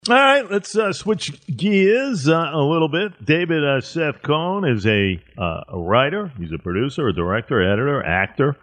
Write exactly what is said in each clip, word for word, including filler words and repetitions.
All right, let's uh, switch gears uh, a little bit. David uh, Seth Cohn is a, uh, a writer. He's a producer, a director, editor, actor.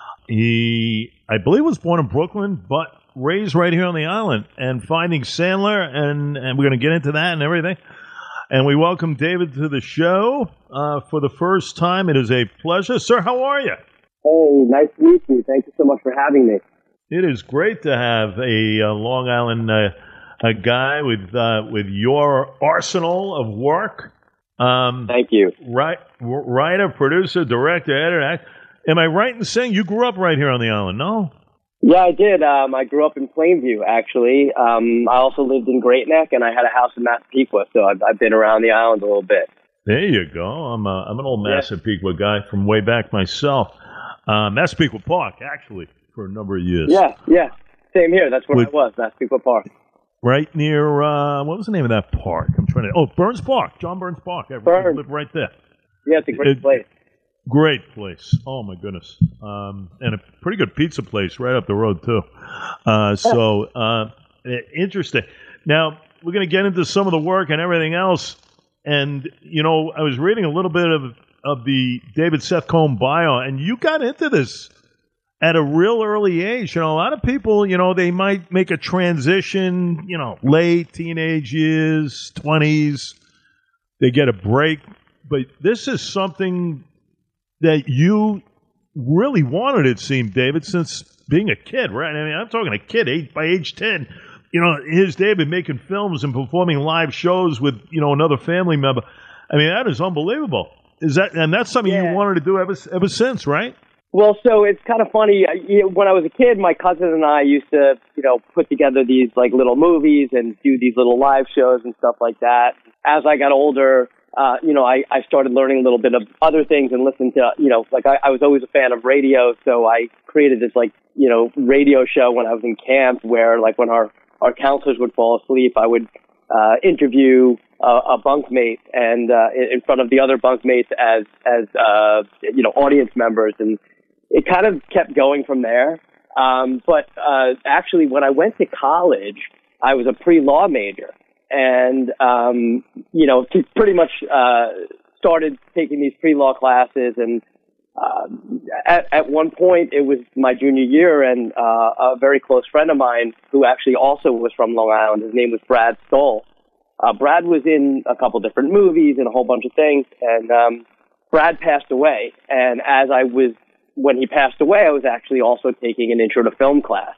He, I believe, was born in Brooklyn, but raised right here on the island. And Finding Sandler, and, and we're going to get into that and everything. And we welcome David to the show uh, for the first time. It is a pleasure. Sir, how are you? Hey, nice to meet you. Thank you so much for having me. It is great to have a, a Long Island uh, a guy with uh, with your arsenal of work. Um, Thank you. Right, writer, producer, director, editor. Act. Am I right in saying you grew up right here on the island? No. Yeah, I did. Um, I grew up in Plainview, actually. Um, I also lived in Great Neck, and I had a house in Massapequa, so I've, I've been around the island a little bit. There you go. I'm a, I'm an old Massapequa yeah. guy from way back myself. Uh, Massapequa Park, actually, for a number of years. Yeah, yeah. Same here. That's where With, I was, Massapequa Park. Right near, uh, what was the name of that park? I'm trying to, oh, Burns Park, John Burns Park. I Burns. live right there. Yeah, it's a great it, place. Great place. Oh, my goodness. Um, and a pretty good pizza place right up the road, too. Uh, so, uh, interesting. Now, we're going to get into some of the work and everything else. And, you know, I was reading a little bit of, of the David Seth Cohn bio, and you got into this at a real early age. You know, a lot of people, you know, they might make a transition, you know, late teenage years, twenties. They get a break. But this is something that you really wanted, it seemed, David, since being a kid, right? I mean, I'm talking a kid, eight, by age ten. You know, here's David making films and performing live shows with, you know, another family member. I mean, that is unbelievable. Is that, and that's something yeah. you wanted to do ever, ever since, right? Well, so it's kind of funny. You know, when I was a kid, my cousin and I used to, you know, put together these like little movies and do these little live shows and stuff like that. As I got older, uh, you know, I, I started learning a little bit of other things and listened to, you know, like I, I was always a fan of radio. So I created this like, you know, radio show when I was in camp where like when our, our counselors would fall asleep, I would uh, interview Uh, a bunkmate and uh, in front of the other bunkmates as as uh, you know audience members, and it kind of kept going from there. Um, but uh, actually, when I went to college, I was a pre-law major, and um, you know pretty much uh, started taking these pre-law classes. And uh, at at one point, it was my junior year, and uh, a very close friend of mine who actually also was from Long Island. His name was Brad Stoll. Uh, Brad was in a couple different movies and a whole bunch of things, and um, Brad passed away. And as I was, when he passed away, I was actually also taking an intro to film class.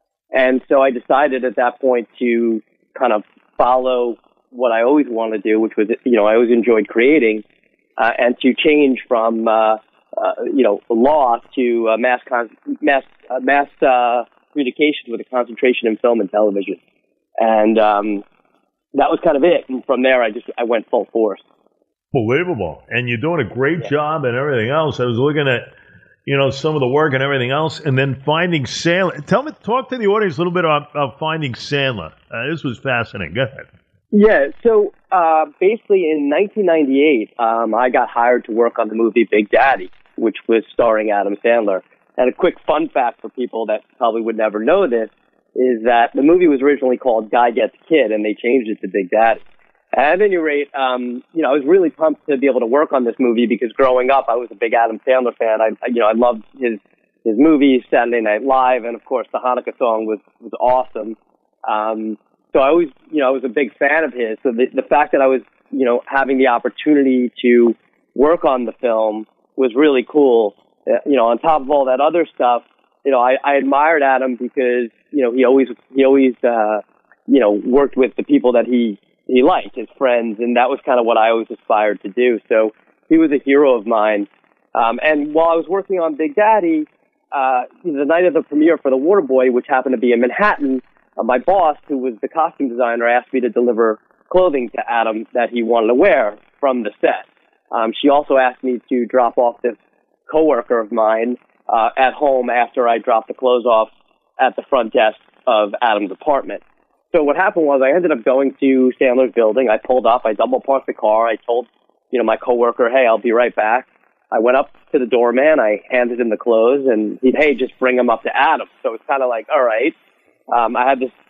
And so I decided at that point to kind of follow what I always wanted to do, which was, you know, I always enjoyed creating, uh, and to change from, uh, uh, you know, law to uh, mass con- mass uh, mass uh, communications with a concentration in film and television. And um, that was kind of it. And from there, I just I went full force. Believable. And you're doing a great yeah. job and everything else. I was looking at, you know, some of the work and everything else, and then Finding Sandler. Tell me, talk to the audience a little bit about, about Finding Sandler. Uh, this was fascinating. Go ahead. Yeah. So uh, basically, in nineteen ninety-eight, um, I got hired to work on the movie Big Daddy, which was starring Adam Sandler. And a quick fun fact for people that probably would never know this is that the movie was originally called Guy Gets Kid, and they changed it to Big Daddy. At any rate, um, you know, I was really pumped to be able to work on this movie because growing up, I was a big Adam Sandler fan. I, I you know, I loved his his movies, Saturday Night Live, and of course, the Hanukkah song was was awesome. Um, so I always, you know, I was a big fan of his. So the the fact that I was, you know, having the opportunity to work on the film was really cool. Uh, you know, on top of all that other stuff, you know, I, I admired Adam because, you know, he always, he always, uh, you know, worked with the people that he, he liked, his friends, and that was kind of what I always aspired to do. So he was a hero of mine. Um, and while I was working on Big Daddy, uh, the night of the premiere for The Waterboy, which happened to be in Manhattan, uh, my boss, who was the costume designer, asked me to deliver clothing to Adam that he wanted to wear from the set. Um, she also asked me to drop off this coworker of mine Uh, at home after I dropped the clothes off at the front desk of Adam's apartment. So what happened was I ended up going to Sandler's building. I pulled up, I double parked the car. I told, you know, my coworker, hey, I'll be right back. I went up to the doorman. I handed him the clothes and he, hey, just bring them up to Adam. So it's kind of like, all right. Um, I had this,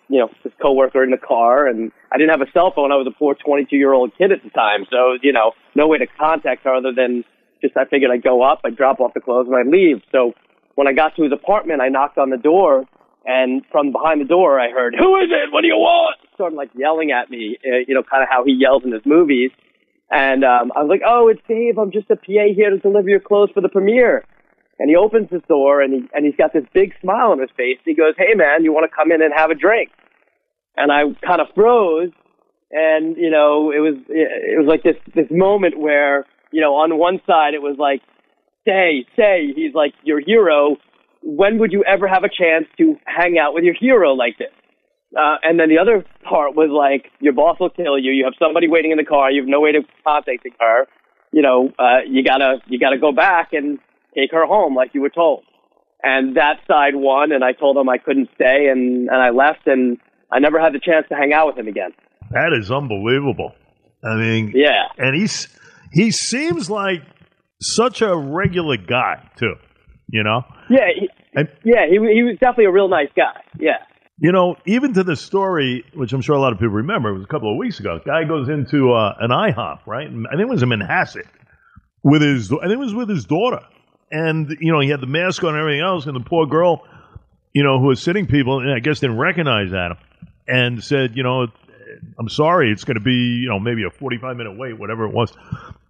you know, this coworker in the car, and I didn't have a cell phone. I was a poor twenty-two-year-old kid at the time, so, you know, no way to contact her other than just I figured I'd go up, I'd drop off the clothes, and I'd leave. So when I got to his apartment, I knocked on the door, and from behind the door, I heard, "Who is it? What do you want?" Sort of like yelling at me, uh, you know, kind of how he yells in his movies. And um, I was like, "Oh, it's Dave. I'm just a P A here to deliver your clothes for the premiere." And he opens his door, and he and he's got this big smile on his face. He goes, "Hey, man, you want to come in and have a drink?" And I kind of froze, and you know, it was it was like this this moment where, you know, on one side it was like, "Stay, stay." He's like, "Your hero. When would you ever have a chance to hang out with your hero like this?" Uh, and then the other part was like, "Your boss will kill you. You have somebody waiting in the car. You have no way to contact her. You know, uh, you gotta you gotta go back and take her home like you were told." And that side won, and I told him I couldn't stay, and, and I left, and I never had the chance to hang out with him again. That is unbelievable. I mean, yeah. And he's he seems like such a regular guy too. You know? Yeah, he, and, yeah. He he was definitely a real nice guy. Yeah. You know, even to the story, which I'm sure a lot of people remember, it was a couple of weeks ago. Guy goes into uh, an IHOP, right? I think it was in Manhasset with his. I think it was with his daughter. And, you know, he had the mask on and everything else, and the poor girl, you know, who was sitting people, and I guess didn't recognize Adam, and said, you know, "I'm sorry, it's going to be, you know, maybe a forty-five minute wait, whatever it was."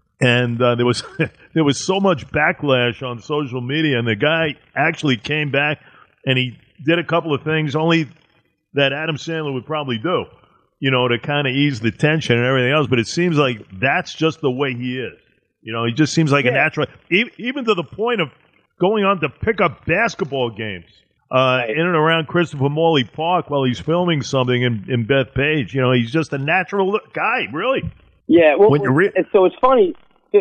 And uh, there was there was so much backlash on social media, and the guy actually came back, and he did a couple of things only that Adam Sandler would probably do, you know, to kind of ease the tension and everything else. But it seems like that's just the way he is. You know, he just seems like yeah. a natural, even to the point of going on to pick up basketball games uh, right. in and around Christopher Morley Park while he's filming something in, in Bethpage. You know, he's just a natural guy, really. Yeah, well, re- so it's funny.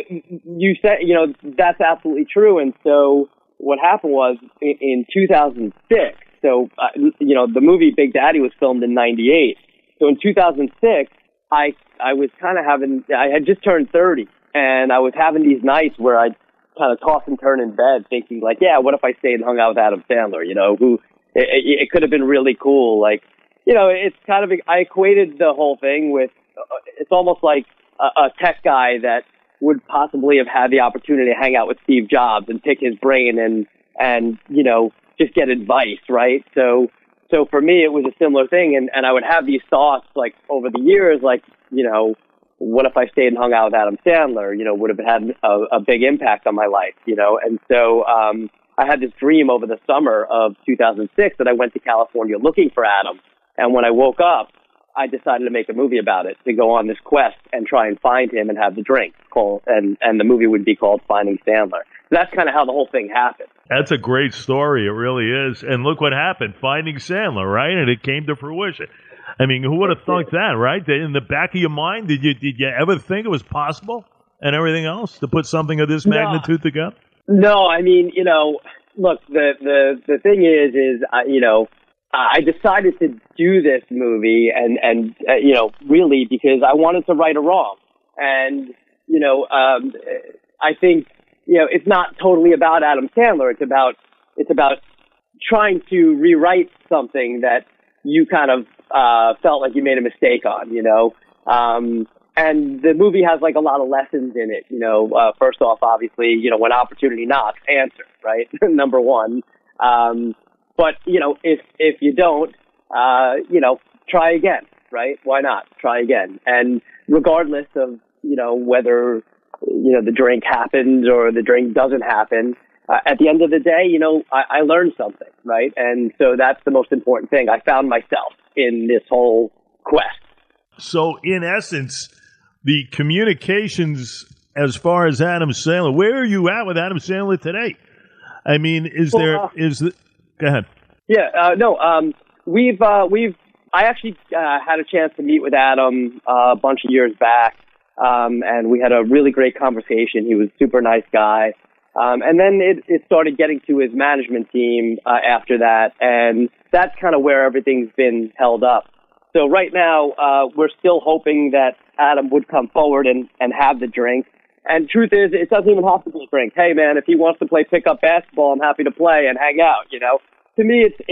You said, you know, that's absolutely true. And so what happened was in, in two thousand six, so, uh, you know, the movie Big Daddy was filmed in ninety-eight. So in two thousand six, I, I was kind of having, I had just turned thirty. And I was having these nights where I'd kind of toss and turn in bed thinking like, yeah, what if I stayed and hung out with Adam Sandler, you know, who it, it, it could have been really cool. Like, you know, it's kind of, I equated the whole thing with, it's almost like a, a tech guy that would possibly have had the opportunity to hang out with Steve Jobs and pick his brain and, and, you know, just get advice, right? So, so for me, it was a similar thing. And, and I would have these thoughts like over the years, like, you know, what if I stayed and hung out with Adam Sandler? You know, would have had a, a big impact on my life, you know? And so, um, I had this dream over the summer of two thousand six that I went to California looking for Adam. And when I woke up, I decided to make a movie about it, to go on this quest and try and find him and have the drink called, and, and the movie would be called Finding Sandler. That's kind of how the whole thing happened. That's a great story. It really is. And look what happened. Finding Sandler, right? And it came to fruition. I mean, who would have thought that, right? In the back of your mind, did you did you ever think it was possible and everything else to put something of this magnitude no. together? No, I mean, you know, look, the the the thing is, is uh, you know, I decided to do this movie, and and uh, you know, really because I wanted to right a wrong, and you know, um, I think you know, it's not totally about Adam Sandler. It's about it's about trying to rewrite something that you kind of uh, felt like you made a mistake on, you know. Um, and the movie has like a lot of lessons in it, you know. Uh, first off, obviously, you know, when opportunity knocks, answer, right? Number one. Um, but, you know, if, if you don't, uh, you know, try again, right? Why not? Try again. And regardless of, you know, whether, you know, the drink happens or the drink doesn't happen, Uh, at the end of the day, you know, I, I learned something, right? And so that's the most important thing. I found myself in this whole quest. So, in essence, the communications as far as Adam Sandler, where are you at with Adam Sandler today? I mean, is well, there, uh, is the, go ahead. Yeah, uh, no, um, we've, uh, we've, I actually uh, had a chance to meet with Adam uh, a bunch of years back, um, and we had a really great conversation. He was a super nice guy. Um, and then it, it started getting to his management team uh, after that, and that's kind of where everything's been held up. So right now, uh, we're still hoping that Adam would come forward and, and have the drink. And truth is, it doesn't even have to be a drink. Hey, man, if he wants to play pickup basketball, I'm happy to play and hang out, you know. To me, it's it's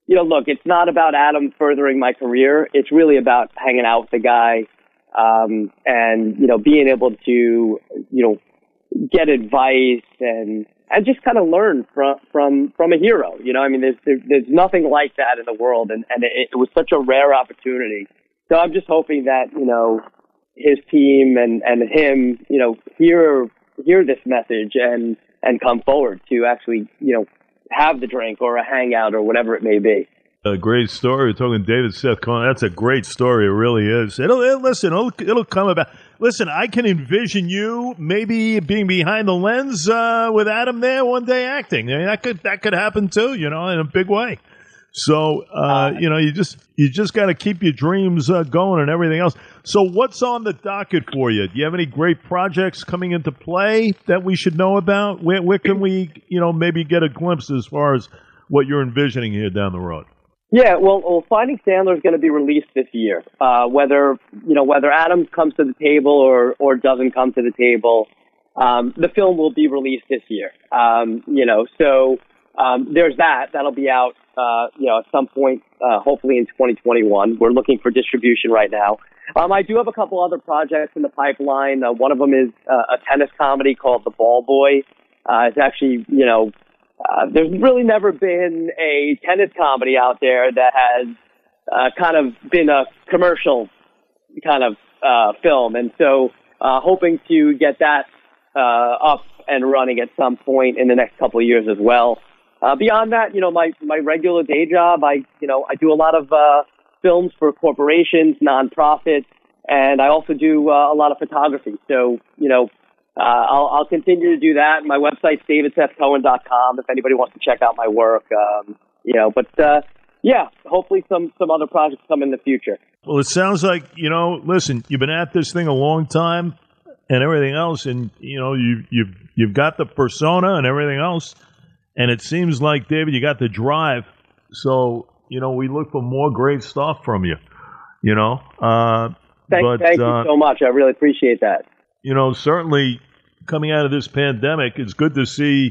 you know, look, it's not about Adam furthering my career. It's really about hanging out with the guy, um, and, you know, being able to, you know, get advice and, and just kind of learn from, from, from a hero. You know, I mean, there's, there, there's nothing like that in the world. And, and it, it was such a rare opportunity. So I'm just hoping that, you know, his team and, and him, you know, hear, hear this message and, and come forward to actually, you know, have the drink or a hangout or whatever it may be. A great story. We're talking David Seth Cohn. That's a great story. It really is. It'll, it'll listen. It'll, it'll come about. Listen, I can envision you maybe being behind the lens uh, with Adam there one day acting. I mean, that could that could happen too. You know, in a big way. So uh, uh, you know, you just you just got to keep your dreams uh, going and everything else. So what's on the docket for you? Do you have any great projects coming into play that we should know about? Where where can we, you know, maybe get a glimpse as far as what you're envisioning here down the road? Yeah, well, well, Finding Sandler is going to be released this year. Uh, whether you know whether Adam comes to the table or or doesn't come to the table, um, the film will be released this year. Um, you know, so um, there's that. That'll be out. Uh, you know, at some point, uh, hopefully in twenty twenty-one. We're looking for distribution right now. Um, I do have a couple other projects in the pipeline. Uh, one of them is uh, a tennis comedy called The Ball Boy. Uh, it's actually, you know. Uh, there's really never been a tennis comedy out there that has uh, kind of been a commercial kind of uh, film. And so uh, hoping to get that uh, up and running at some point in the next couple of years as well. Uh, beyond that, you know, my, my regular day job, I, you know, I do a lot of uh, films for corporations, nonprofits, and I also do uh, a lot of photography. So, you know, Uh, I'll, I'll continue to do that. My website's david seth cohen dot com if anybody wants to check out my work. Um, you know, but, uh, yeah, hopefully some, some other projects come in the future. Well, it sounds like, you know, listen, you've been at this thing a long time and everything else, and, you know, you, you've, you've got the persona and everything else, and it seems like, David, you got the drive. So, you know, we look for more great stuff from you, you know. Uh, thank but, thank uh, you so much. I really appreciate that. You know, certainly coming out of this pandemic, it's good to see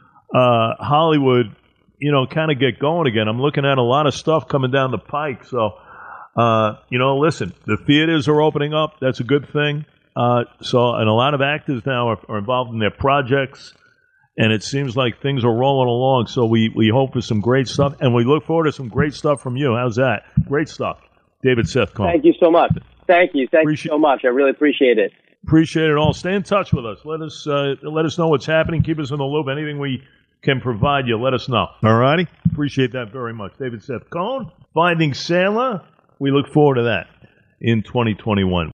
uh, Hollywood, you know, kind of get going again. I'm looking at a lot of stuff coming down the pike. So, uh, you know, listen, the theaters are opening up. That's a good thing. Uh, so, and a lot of actors now are, are involved in their projects, and it seems like things are rolling along. So we, we hope for some great stuff, and we look forward to some great stuff from you. How's that? Great stuff. David Seth Cohn. Thank you so much. Thank you. Thank appreciate, you so much. I really appreciate it. Appreciate it all. Stay in touch with us. Let us uh, let us know what's happening. Keep us in the loop. Anything we can provide you, let us know. All righty? Appreciate that very much. David Seth Cohn, Finding Sandler. We look forward to that in twenty twenty-one.